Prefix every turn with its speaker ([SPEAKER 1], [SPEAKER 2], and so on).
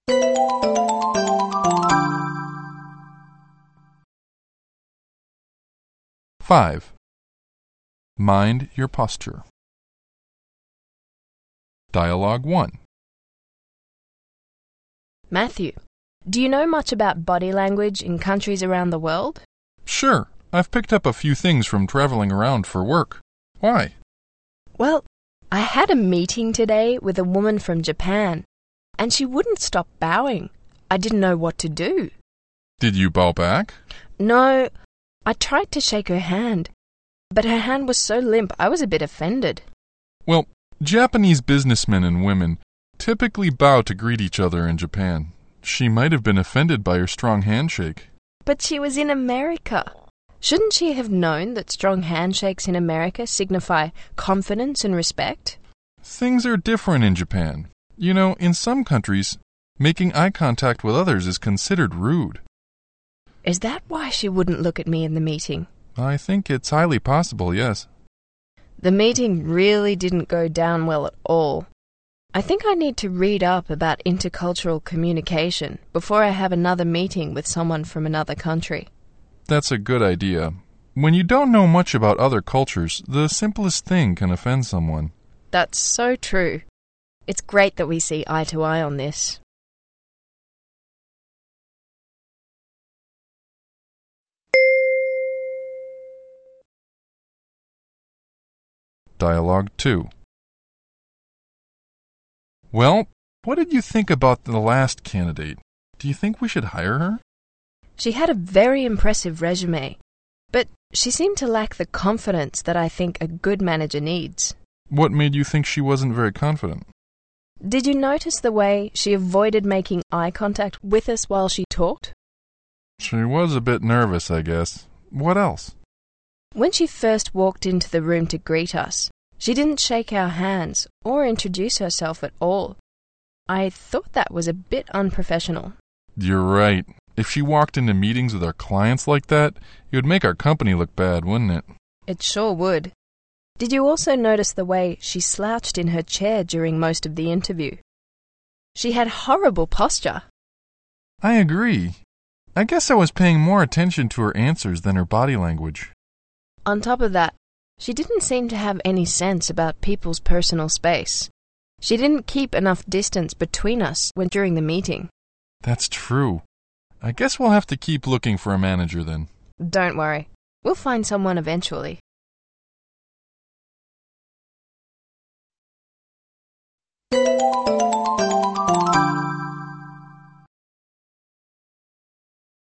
[SPEAKER 1] 5. Mind your posture. Dialogue 1.
[SPEAKER 2] Matthew, do you know much about body language in countries around the world?
[SPEAKER 1] Sure, I've picked up a few things from traveling around for work. Why?
[SPEAKER 2] Well, I had a meeting today with a woman from Japan, and she wouldn't stop bowing. I didn't know what to do.
[SPEAKER 1] Did you bow back?
[SPEAKER 2] No, I tried to shake her hand, but her hand was so limp I was a bit offended.
[SPEAKER 1] Well, Japanese businessmen and women typically bow to greet each other in Japan. She might have been offended by your strong handshake.
[SPEAKER 2] But she was in America. Shouldn't she have known that strong handshakes in America signify confidence and respect?
[SPEAKER 1] Things are different in Japan. You know, in some countries, making eye contact with others is considered rude.
[SPEAKER 2] Is that why she wouldn't look at me in the meeting?
[SPEAKER 1] I think it's highly possible, yes.
[SPEAKER 2] The meeting really didn't go down well at all. I think I need to read up about intercultural communication before I have another meeting with someone from another country.
[SPEAKER 1] That's a good idea. When you don't know much about other cultures, the simplest thing can offend someone.
[SPEAKER 2] That's so true. It's great that we see eye to eye on this.
[SPEAKER 1] Dialogue 2. Well, what did you think about the last candidate? Do you think we should hire her?
[SPEAKER 2] She had a very impressive resume, but she seemed to lack the confidence that I think a good manager needs.
[SPEAKER 1] What made you think she wasn't very confident?
[SPEAKER 2] Did you notice the way she avoided making eye contact with us while she talked?
[SPEAKER 1] She was a bit nervous, I guess. What else?
[SPEAKER 2] When she first walked into the room to greet us, she didn't shake our hands or introduce herself at all. I thought that was a bit unprofessional.
[SPEAKER 1] You're right. If she walked into meetings with our clients like that, it would make our company look bad, wouldn't it?
[SPEAKER 2] It sure would. Did you also notice the way she slouched in her chair during most of the interview? She had horrible posture.
[SPEAKER 1] I agree. I guess I was paying more attention to her answers than her body language.
[SPEAKER 2] On top of that, she didn't seem to have any sense about people's personal space. She didn't keep enough distance between us when during the meeting.
[SPEAKER 1] That's true. I guess we'll have to keep looking for a manager then.
[SPEAKER 2] Don't worry. We'll find someone eventually.